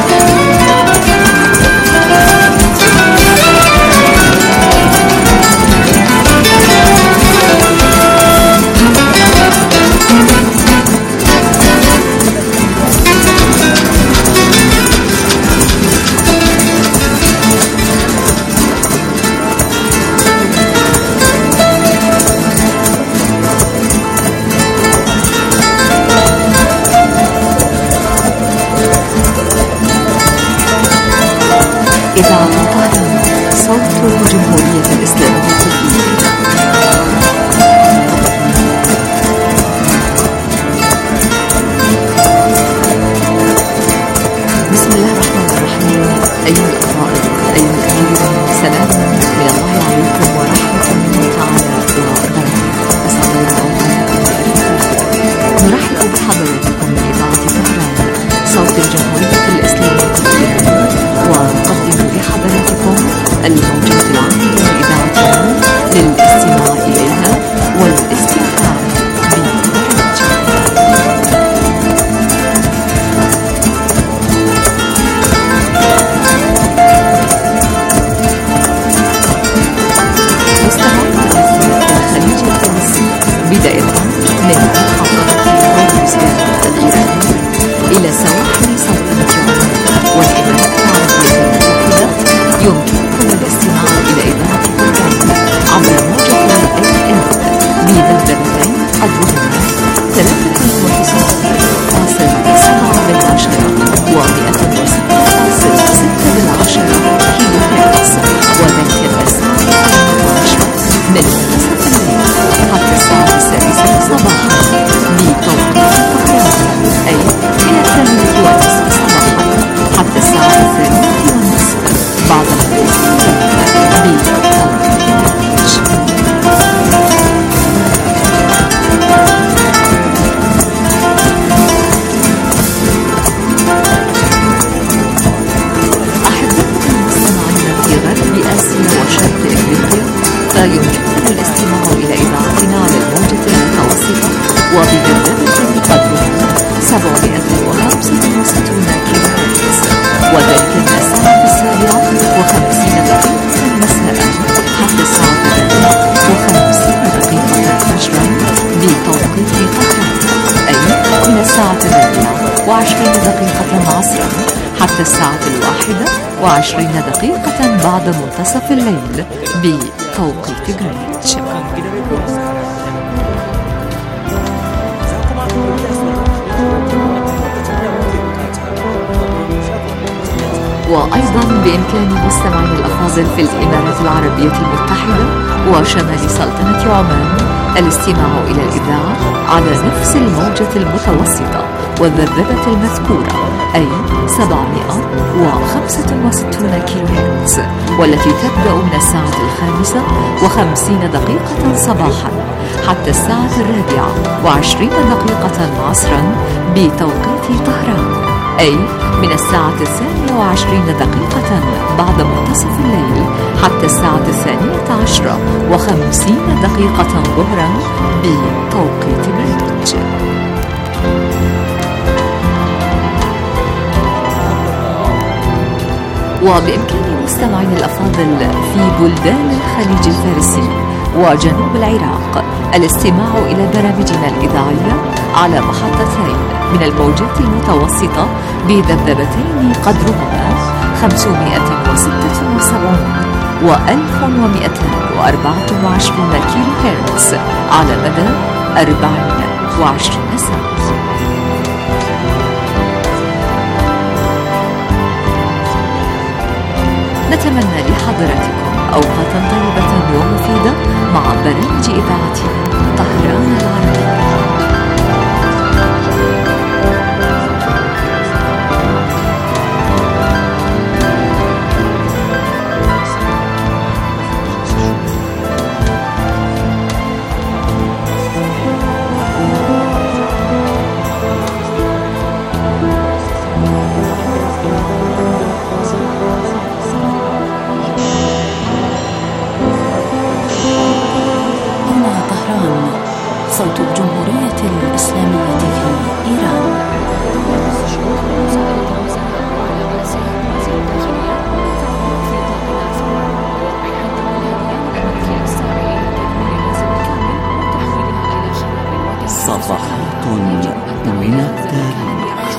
إذاعة طهران، صوت جمهورية الإسلام التركية. بسم الله الرحمن الرحيم. أيها الأفاضل، أيها الأكارم، سلام من الله عليكم ورحمة الله تعالى وبركاته. أسعد الله نرحب بحضراتكم من إذاعة طهران، صوت الجمهورية الإسلام التركية، ونقدم لحضراتكم 765 كيلو هرتز، وذلك من الساعة 7:50 مساء حتى الساعة 8:50 فجرا بتوقيت طهران، أي من الساعة 8:20 عصرا حتى الساعة 1:20 بعد منتصف الليل بتوقيت غرينتش. وأيضا بإمكان مستمعي الأفاضل في الإمارات العربية المتحدة وشمال سلطنة عمان الاستماع إلى الإذاعة على نفس الموجة المتوسطة والذبذبة المذكورة، أي 765 كيلو هرتز، والتي تبدأ من الساعة 5:50 صباحا حتى الساعة 4:20 عصرا بتوقيت طهران، أي من الساعة 22:20 بعد منتصف الليل حتى الساعة 12:50 ظهرا بتوقيت غرينتش. وبإمكان مستمعين الأفاضل في بلدان الخليج الفارسي وجنوب العراق الاستماع إلى برامجنا الإذاعية على محطتين من الموجات المتوسطة بذبذبتين قدرهما 576 و1224 كيلو هرتز على مدى 24 ساعة. نتمنى لحضراتكم أوقاتا طيبة ومفيدة مع برامج إذاعتنا طهران العربية. صوت الجمهورية الإسلامية في إيران. صفحات من التاريخ.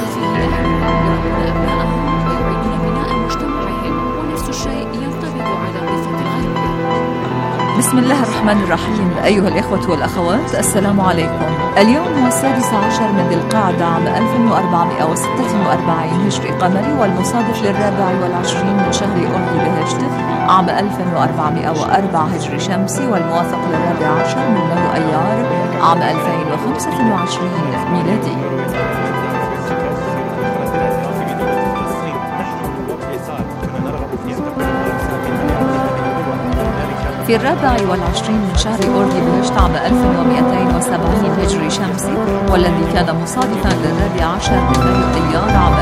بسم الله الرحمن الرحيم. أيها الإخوة والأخوات، السلام عليكم. اليوم هو 16 من ذي القعدة عام 1446 هجري قمري، والمصادف لل24 من شهر أردي بهجت عام 1404 هجري شمسي، والموافق لل14 من مايو أيار عام 2025 ميلادي. في 24 من شهر أردي بهجت عام 1270 هجري شمسي، والذي كان مصادفا لل11 من مايو أيار عام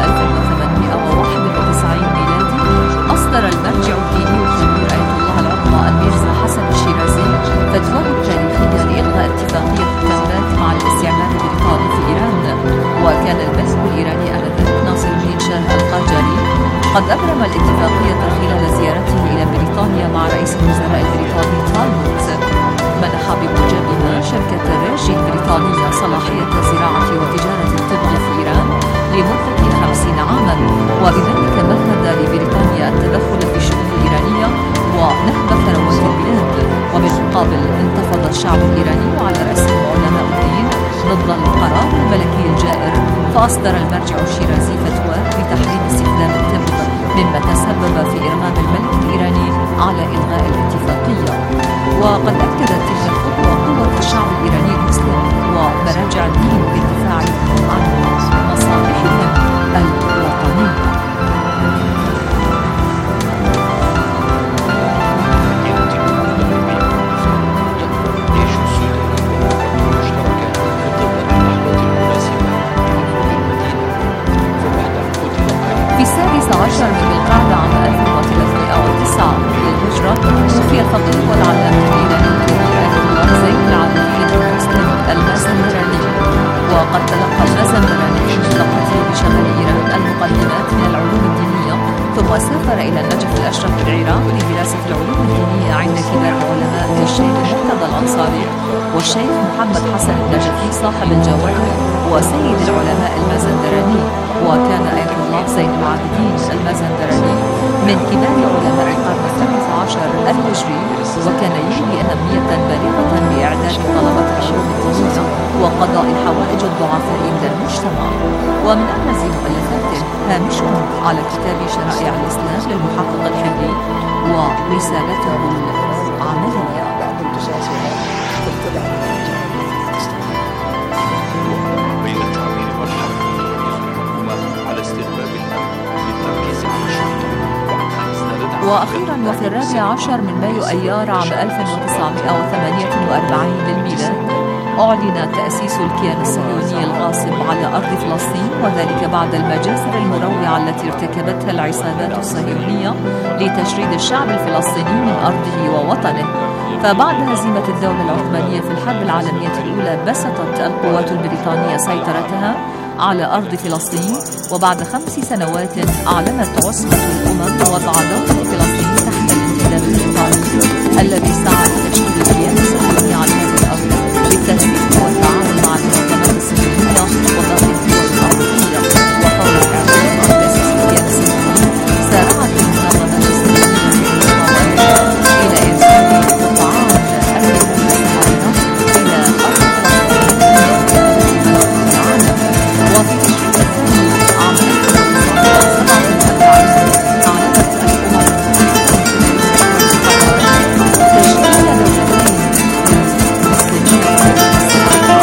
1891 ميلادي، أصدر المرجع الديني الكبير آية الله العظمى الميرزا حسن الشيرازي فتواه التاريخية لإلغاء اتفاقية التنبات مع الاستعمار البريطاني في إيران. وكان الملك الإيراني آنذاك ناصر الدين شاه القاجاري قد أبرم الاتفاقية خلال زيارته إلى بريطانيا مع رئيس الوزراء البريطاني تالبوت، منح بموجبها شركة ريجي البريطانية صلاحية زراعة وتجارة الطب في إيران لمدة 50 عاما، وبذلك مهد لبريطانيا التدخل في الشؤون الإيرانية ونهب ثروات البلاد. وبالمقابل انتفض الشعب الإيراني وعلى رأسهم علماء الدين ضد القرار الملكي الجائر، فأصدر المرجع الشيرازي فتوى بتحريم استخدام الطب، مما تسبب في إرغام الملك الإيراني على إلغاء الاتفاقية. وقد أكدت تلك الخطوة قوة الشعب الإيراني المسلم ومراجع الدين بالدفاع عن مصالحهم الوطنية. في 16 من ذي القعدة عام 1309 للهجرة توفي الفقيه والعلامة الإيراني الكبير آية الله زين العابدين المسلم المازندراني. وقد تلقى المازندراني وسافر إلى النجف الأشرف بالعراق لدراسة العلوم الدينية عند كبار العلماء كالشيخ مرتضى الأنصاري والشيخ محمد حسن النجفي صاحب الجواهر وسيد العلماء المازندراني. وكان آية الله زين العابدين المازندراني من كبار علماء القرن الثالث عشر الهجري، وكان يولي أهمية بالغة بإعداد طلبة العلوم الدينية وقضاء حوائج الضعفاء من المجتمع. ومن أبرز مؤلفاته هامش على كتاب شرائع الإسلام للمحقق الحمدي ورسالته العملية. بين التعبير والحرب على استتباب الأمن للتركيز على الشرطة. وأخيرا وفي 14 من مايو أيار عام 1948 للميلاد أعلن تأسيس الكيان الصهيوني الغاصب على أرض فلسطين، وذلك بعد المجازر المروعة التي ارتكبتها العصابات الصهيونية لتشريد الشعب الفلسطيني من أرضه ووطنه. فبعد هزيمة الدولة العثمانية في الحرب العالمية الأولى بسطت القوات البريطانية سيطرتها على أرض فلسطين، وبعد 5 سنوات أعلنت عصبة الأمم وضع دولة فلسطين تحت الانتداب البريطاني الذي سعى لتشكيل الكيان الصهيوني على هذه الأرض بالتنسيق والتعاون مع المنظمات الصهيونية وباقي الدول الأوروبية. وفور إعلان تأسيس الكيان الصهيوني سارعت المنظمات الصهيونية إلى إرسال قطعان اليهود الصهاينة إلى أرض فلسطين العالم. وفي تشرين الثاني عام 1947 أعلنت الأمم تشكيل دولتين مسلمين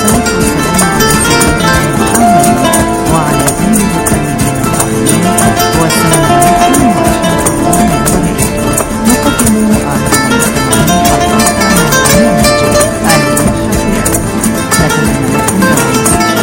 والصلاة والسلام على سيدنا محمد وعلى آله الطيبين الطاهرين. والسلام عليكم ورحمة الله وبركاته. نقدم أعزائي المستمعين حلقة من برنامج نتمنى لكم دوام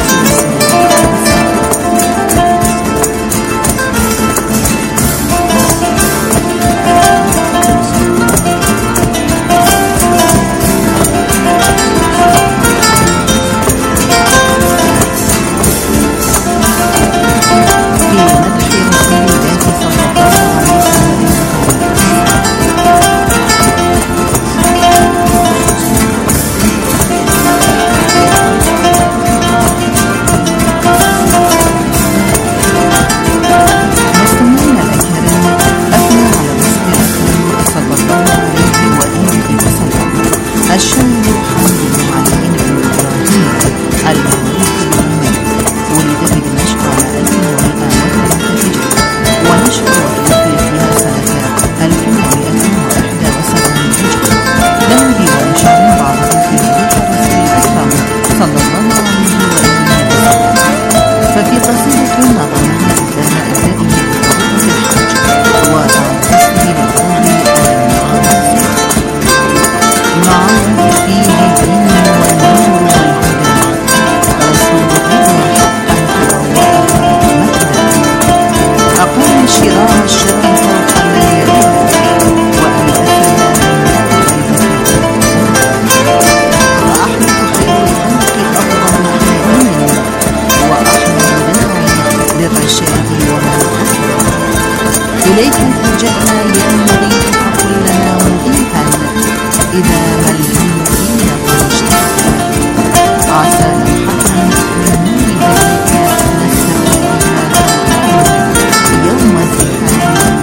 إليكم فجأنا يا مريد فقل لنا مضيفا إذا ما الهم فينا مشتاقا عسى لوحة من نور ذلك نستقي بها يوم الزحام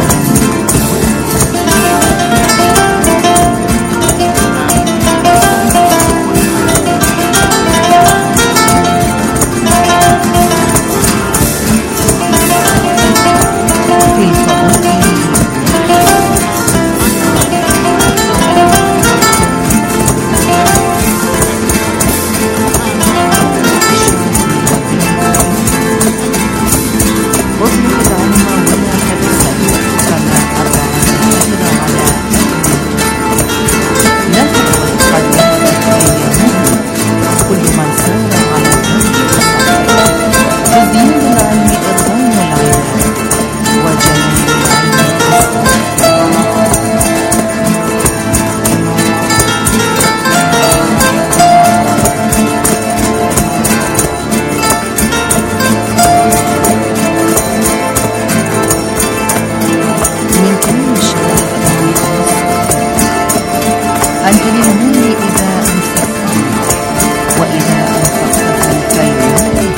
أنت للمال إذا أنفقت وإذا أنفقت فالكلمات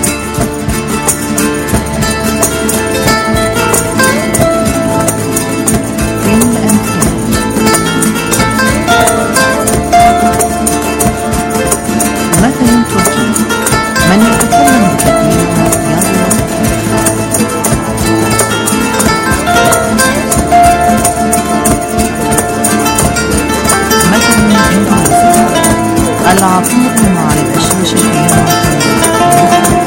في الأمثال مثل تركي من يتكلم كثيرا يغلط العطاء مع البشاشة يوم